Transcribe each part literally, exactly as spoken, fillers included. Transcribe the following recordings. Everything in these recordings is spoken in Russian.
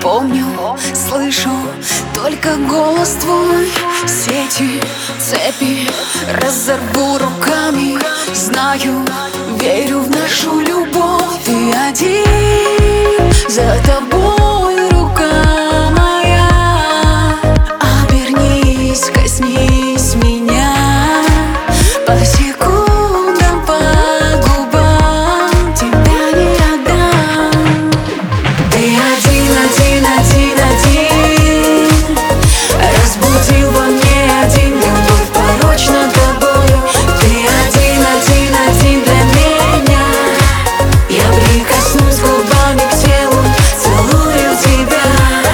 Помню, слышу только голос твой. Сети, цепи разорву руками. Знаю, верю в нашу любовь. Ты один, за тобой рука моя. Обернись, коснись меня. По секундам, по губам тебя не отдам. Ты один, один, один, один. Разбудил во мне один любовь порочна тобою. Ты один, один, один для меня. Я прикоснусь губами к телу, целую тебя.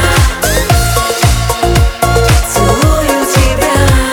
Целую тебя.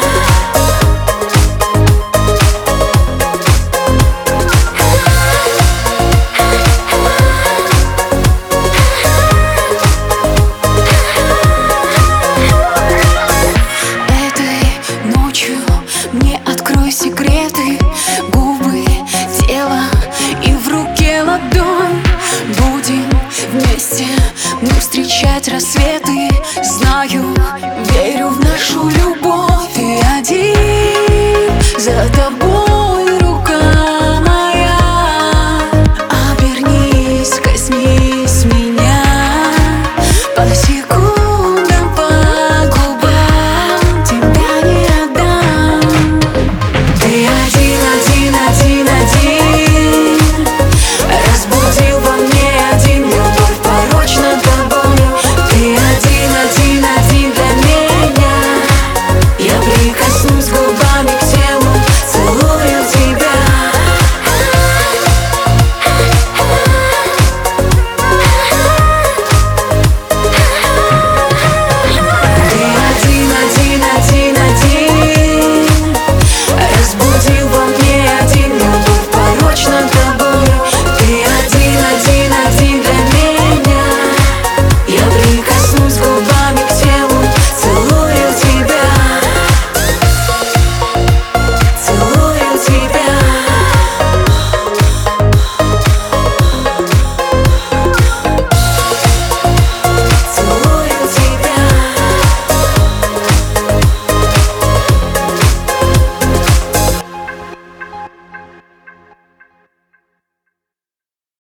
Этой ночью мне открой секреты. Губы, тело и в руке ладонь. Будем вместе мы встречать рассветы. Знаю, верю в нашу любовь. Ты один, за тобой